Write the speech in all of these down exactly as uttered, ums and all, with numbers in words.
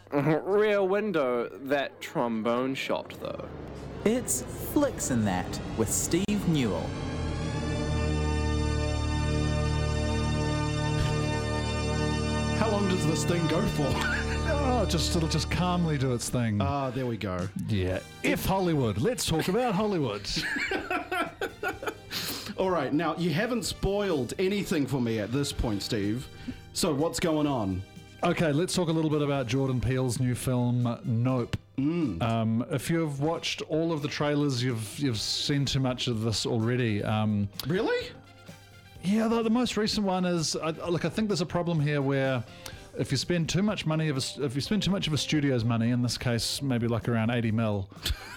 Rear Window, that trombone shot, though. It's Flicks in That with Steve Newell. How long does this thing go for? Oh, just it'll just calmly do its thing. Ah, there we go. Yeah. If Hollywood. Let's talk about Hollywood. All right, now you haven't spoiled anything for me at this point, Steve. So what's going on? Okay, let's talk a little bit about Jordan Peele's new film, Nope. Mm. Um, if you've watched all of the trailers, you've you've seen too much of this already. Um, Really? yeah, the, the most recent one is I, look. I think there's a problem here where if you spend too much money of a, if you spend too much of a studio's money, in this case maybe like around eighty mil,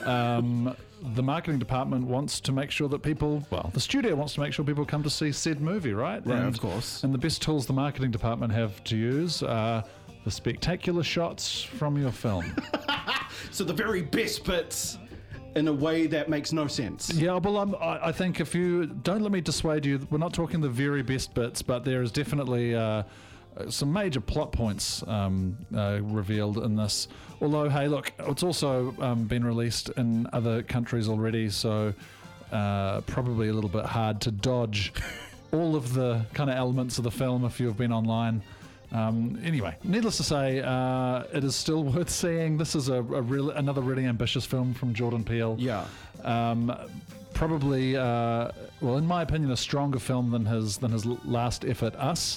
um, the marketing department wants to make sure that people, well, the studio wants to make sure people come to see said movie, right? Right, and, of course. And the best tools the marketing department have to use are the spectacular shots from your film. So the very best bits in a way that makes no sense. Yeah, well, I'm, I I think if you don't let me dissuade you, we're not talking the very best bits, but there is definitely uh, some major plot points um, uh, revealed in this. Although, hey, look, it's also um, been released in other countries already, so uh, probably a little bit hard to dodge all of the kind of elements of the film if you've been online. Um, anyway, needless to say, uh, it is still worth seeing. This is a, a real, another really ambitious film from Jordan Peele. Yeah. Um, probably, uh, well, in my opinion, a stronger film than his than his last effort, Us.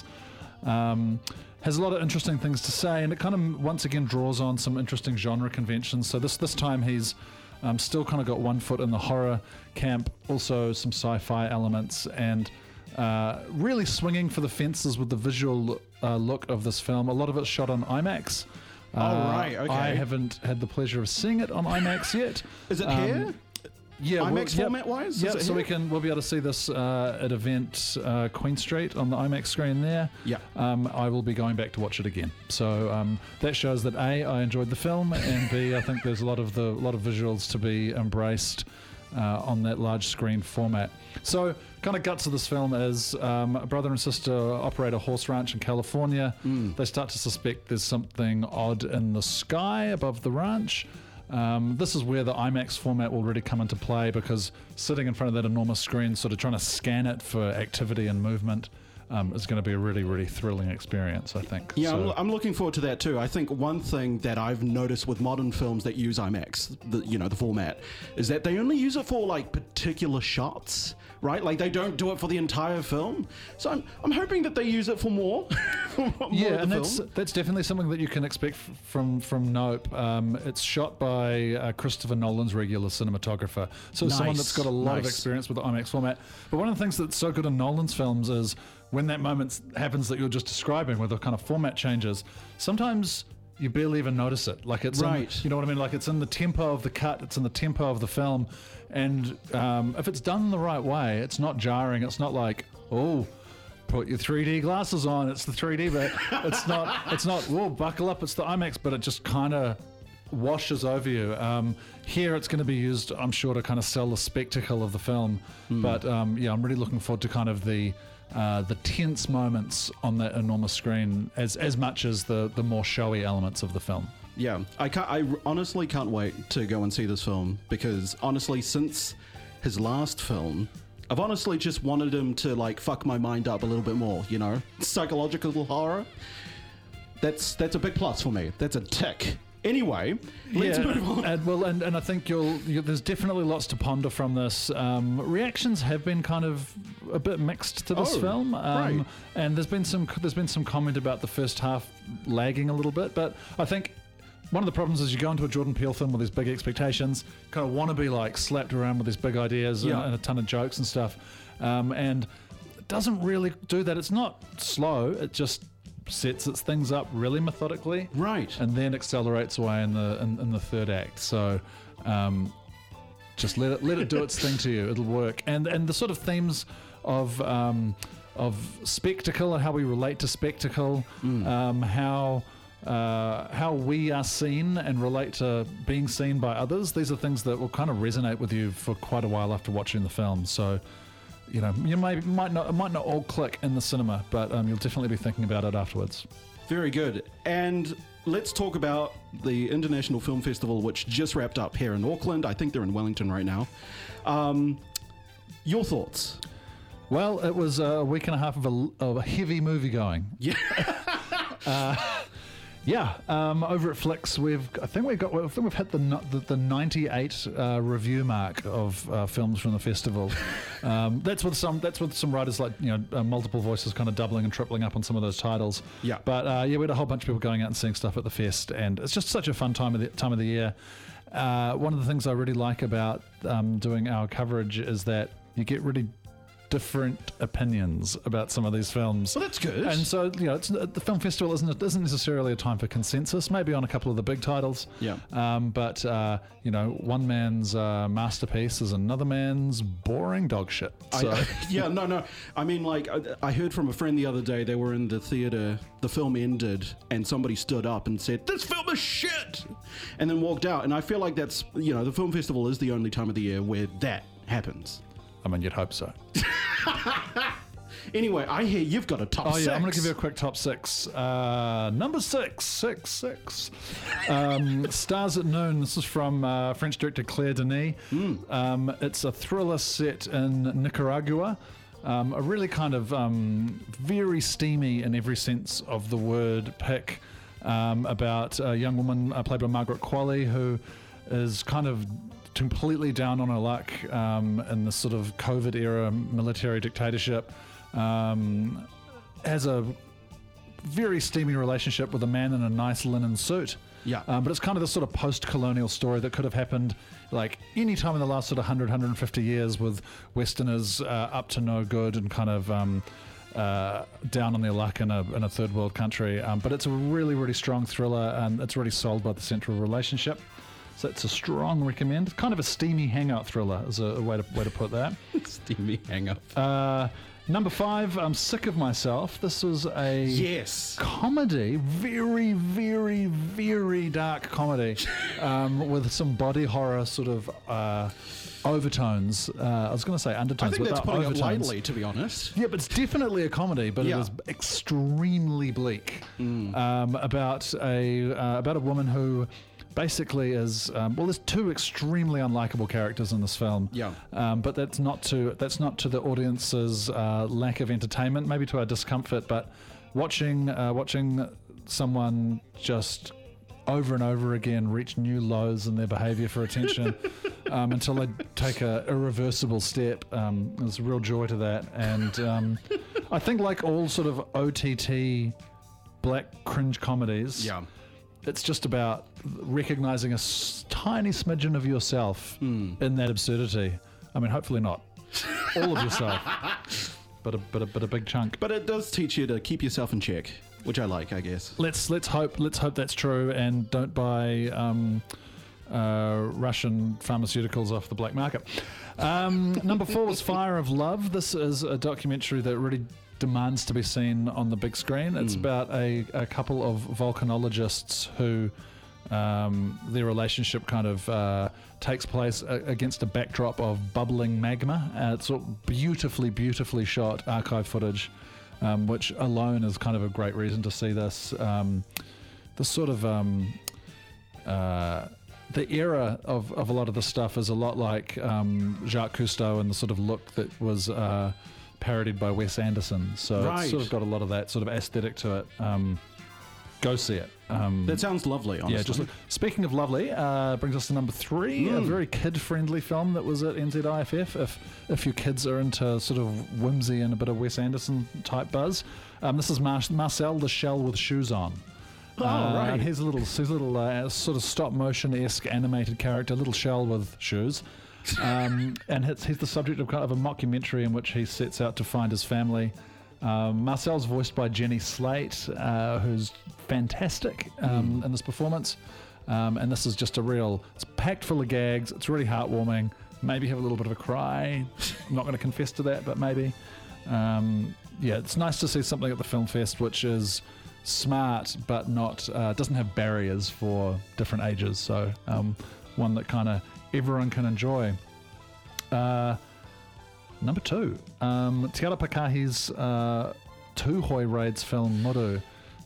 Um, has a lot of interesting things to say, and it kind of once again draws on some interesting genre conventions. So this this time he's um, still kind of got one foot in the horror camp, also some sci-fi elements, and uh, really swinging for the fences with the visual uh, look of this film. A lot of it's shot on IMAX. Oh, Uh, right, okay. I haven't had the pleasure of seeing it on IMAX yet. Is it Um, here? Yeah, IMAX well, yep, format-wise? Is Yep, it so here? we can we'll be able to see this uh, at event uh, Queen Street on the IMAX screen there. Yeah. Um, I will be going back to watch it again. So um, that shows that A, I enjoyed the film, and B, I think there's a lot of the lot of visuals to be embraced uh, on that large screen format. So kind of guts of this film is um, a brother and sister operate a horse ranch in California. Mm. They start to suspect there's something odd in the sky above the ranch. Um, this is where the IMAX format will really come into play, because sitting in front of that enormous screen, sort of trying to scan it for activity and movement, um, is going to be a really, really thrilling experience, I think. Yeah, So- I'm, I'm looking forward to that too. I think one thing that I've noticed with modern films that use IMAX, the, you know, the format, is that they only use it for like particular shots, right? Like they don't do it for the entire film. So I'm, I'm hoping that they use it for more. for more yeah, of and the that's film. that's definitely something that you can expect f- from from Nope. Um, it's shot by uh, Christopher Nolan's regular cinematographer, so someone Nice, that's got a lot of nice. experience with the IMAX format. But one of the things that's so good in Nolan's films is when that moment happens that you're just describing, with the kind of format changes. Sometimes you barely even notice it. Like it's in- Right. you know what I mean? Like it's in the tempo of the cut, it's in the tempo of the film, and um, if it's done the right way, it's not jarring. It's not like, oh, put your three D glasses on. It's the three D, but it's not. It's not. Whoa, buckle up. It's the IMAX, but it just kind of washes over you. Um, here, it's going to be used, I'm sure, to kind of sell the spectacle of the film. But um, yeah, I'm really looking forward to kind of the uh, the tense moments on that enormous screen, as as much as the the more showy elements of the film. Yeah, I can't. I honestly can't wait to go and see this film, because honestly, since his last film, I've honestly just wanted him to like fuck my mind up a little bit more. You know, psychological horror. That's that's a big plus for me. That's a tick. Anyway, let's yeah, move on. And, well, and, and I think you'll, you, there's definitely lots to ponder from this. Um, reactions have been kind of a bit mixed to this Oh, film, um, right. and there's been some there's been some comment about the first half lagging a little bit. But I think one of the problems is you go into a Jordan Peele film with these big expectations, kind of want to be like slapped around with these big ideas Yeah. and, and a ton of jokes and stuff, um, and it doesn't really do that. It's not slow. It just sets its things up really methodically, Right. and then accelerates away in the in, in the third act. So um, just let it let it do its thing to you. It'll work. And and the sort of themes of um, of spectacle and how we relate to spectacle, um, how uh, how we are seen and relate to being seen by others. These are things that will kind of resonate with you for quite a while after watching the film. So, you know, you may might not it might not all click in the cinema, but um, you'll definitely be thinking about it afterwards. Very good. And let's talk about the International Film Festival, which just wrapped up here in Auckland. I think they're in Wellington right now. Um, your thoughts? Well, it was a week and a half of a, of a heavy movie going. Yeah. uh, yeah. Um, over at Flix, we've I think we've got I think we've hit the the, the ninety-eight uh, review mark of uh, films from the festival. Um, that's with some that's with some writers like you know uh, multiple voices kind of doubling and tripling up on some of those titles. Yeah. But uh, yeah, we had a whole bunch of people going out and seeing stuff at the fest, and it's just such a fun time of the time of the year. Uh, one of the things I really like about um, doing our coverage is that you get really different opinions about some of these films. Well, that's good. And so, you know, it's, the film festival isn't isn't necessarily a time for consensus. Maybe on a couple of the big titles. Yeah. Um, but uh, you know, one man's uh, masterpiece is another man's boring dog shit. So. I, yeah, no, no. I mean, like, I, I heard from a friend the other day. They were in the theater. The film ended, and somebody stood up and said, "This film is shit," and then walked out. And I feel like that's, you know, the film festival is the only time of the year where that happens. I mean, you'd hope so. Anyway, I hear you've got a top oh, six. yeah, I'm going to give you a quick top six. Uh, number six, six, six. Um, Stars at Noon. This is from uh, French director Claire Denis. Mm. Um, it's a thriller set in Nicaragua. Um, a really kind of um, very steamy in every sense of the word pick um, about a young woman uh, played by Margaret Qualley who is kind of completely down on her luck um, in this sort of COVID era military dictatorship. Um, has a very steamy relationship with a man in a nice linen suit. Yeah. Um, but it's kind of this sort of post-colonial story that could have happened like any time in the last sort of one hundred, one hundred fifty years with Westerners uh, up to no good and kind of um, uh, down on their luck in a, in a third world country. Um, but it's a really, really strong thriller and it's really sold by the central relationship. So it's a strong recommend. Kind of a steamy hangout thriller is a, a way to way to put that. Steamy hangout. Uh, number five, I'm Sick of Myself. This was a yes comedy, very, very, very dark comedy um, with some body horror sort of uh, overtones. Uh, I was going to say undertones, I think but that's putting overtones. it lightly, to be honest. Yeah, but it's definitely a comedy, but Yeah. it was extremely bleak. Mm. Um, about a uh, about a woman who basically is um, well, there's two extremely unlikable characters in this film. Yeah. Um, but that's not to that's not to the audience's uh, lack of entertainment, maybe to our discomfort. But watching uh, watching someone just over and over again reach new lows in their behaviour for attention um, until they take a irreversible step. Um, there's a real joy to that, and um, I think like all sort of O T T black cringe comedies. Yeah. It's just about recognizing a s- tiny smidgen of yourself Mm. in that absurdity. I mean, hopefully not all of yourself, but a, but a, but a big chunk. But it does teach you to keep yourself in check, which I like, I guess. Let's let's hope let's hope that's true, and don't buy um, uh, Russian pharmaceuticals off the black market. Um, number four was Fire of Love. This is a documentary that really demands to be seen on the big screen. It's Mm. about a, a couple of volcanologists who um, their relationship kind of uh, takes place a, against a backdrop of bubbling magma. Uh, it's sort of beautifully, beautifully shot archive footage, um, which alone is kind of a great reason to see this. Um, this sort of um, uh, the era of, of a lot of the stuff is a lot like um, Jacques Cousteau and the sort of look that was uh, parodied by Wes Anderson. So Right. it's sort of got a lot of that sort of aesthetic to it. Um, go see it. Um, That sounds lovely, honestly. yeah, just look, speaking of lovely, uh, brings us to number three, a Mm. very kid-friendly film that was at N Z I F F. If if your kids are into sort of whimsy and a bit of Wes Anderson type buzz, um, this is Mar- Marcel the Shell with Shoes On. Oh, Uh, right. And he's a little, he's a little uh, sort of stop motion-esque animated character, little shell with shoes. Um, and he's, he's the subject of kind of a mockumentary in which he sets out to find his family. Um, Marcel's voiced by Jenny Slate, uh, who's fantastic um, Mm. in this performance. Um, and this is just a real, it's packed full of gags. It's really heartwarming. Maybe have a little bit of a cry. I'm not going to confess to that, but maybe. Um, yeah, it's nice to see something at the film fest which is smart but not uh, doesn't have barriers for different ages. So um, one that kind of everyone can enjoy. Uh, number two, um, Te Ara Pakahi's uh, Tūhoi Raids film Muru.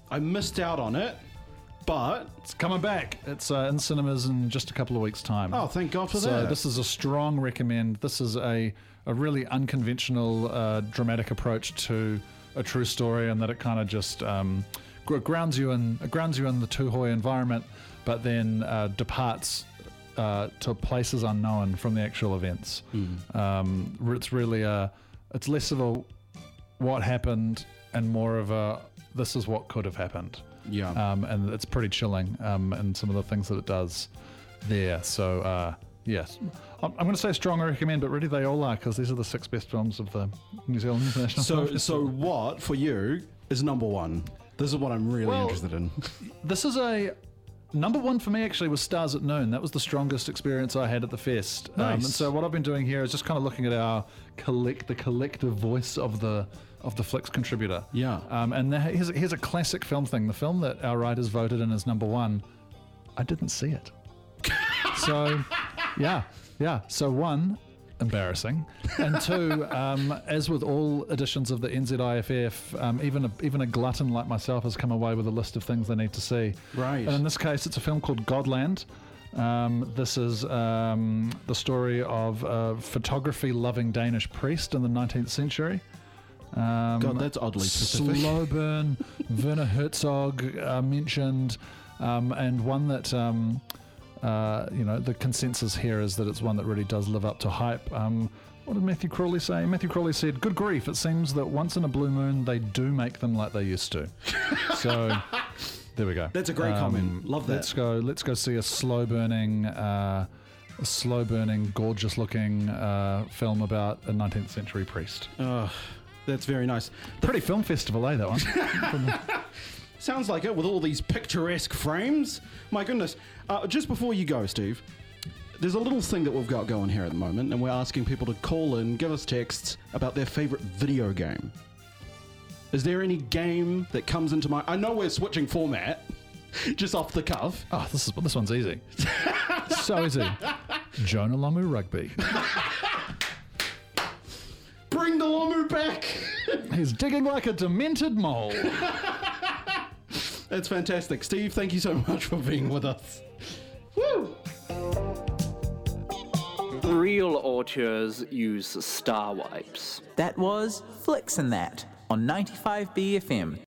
I missed out on it, but It's coming back. It's uh, in cinemas in just a couple of weeks' time. oh, thank God for so that. this is a strong recommend. This is a, a really unconventional, uh, dramatic approach to a true story, and that it kind of just um, gr- grounds you in it grounds you in the Tuhoi environment, but then uh, departs uh, to places unknown from the actual events. Mm. Um, it's really a it's less of a what happened and more of a this is what could have happened. Yeah. Um, and it's pretty chilling um, in some of the things that it does there. So, uh, yes. I'm, I'm going to say strong recommend, but really they all are, because these are the six best films of the New Zealand International Film So, Festival. so what for you is number one? This is what I'm really Well, interested in. This is a... Number one for me actually was Stars at Noon. That was the strongest experience I had at the fest. Um, Nice. and so what I've been doing here is just kind of looking at our collect, the collective voice of the of the Flix contributor. Yeah. Um, and there, here's, here's a classic film thing. The film that our writers voted in as number one, I didn't see it. So, yeah, yeah. So one, embarrassing, and two, um, as with all editions of the N Z I F F, um, even a, even a glutton like myself has come away with a list of things they need to see. Right. And in this case, it's a film called Godland. Um, this is um, the story of a photography-loving Danish priest in the nineteenth century. Um, God, that's oddly specific. Slow burn, Werner Herzog uh, mentioned, um, and one that, um, uh, you know, the consensus here is that it's one that really does live up to hype. Um, what did Matthew Crawley say? Matthew Crawley said, "Good grief, it seems that once in a blue moon they do make them like they used to." So, there we go. That's a great comment. Love that. Let's go. Let's go see a slow burning, uh, a slow burning, gorgeous looking uh, film about a nineteenth century priest. Oh, that's very nice. Pretty film festival, eh? That one. Sounds like it, with all these picturesque frames. My goodness. Uh, just before you go, Steve, there's a little thing that we've got going here at the moment, and we're asking people to call in, give us texts about their favorite video game. Is there any game that comes into my... I know we're switching format, just off the cuff. Oh, this is this one's easy. So easy. Jonah Lomu Rugby. Bring the Lomu back! He's digging like a demented mole. That's fantastic. Steve, thank you so much for being with us. Woo! Real auteurs use star wipes. That was Flix and That on ninety-five B F M.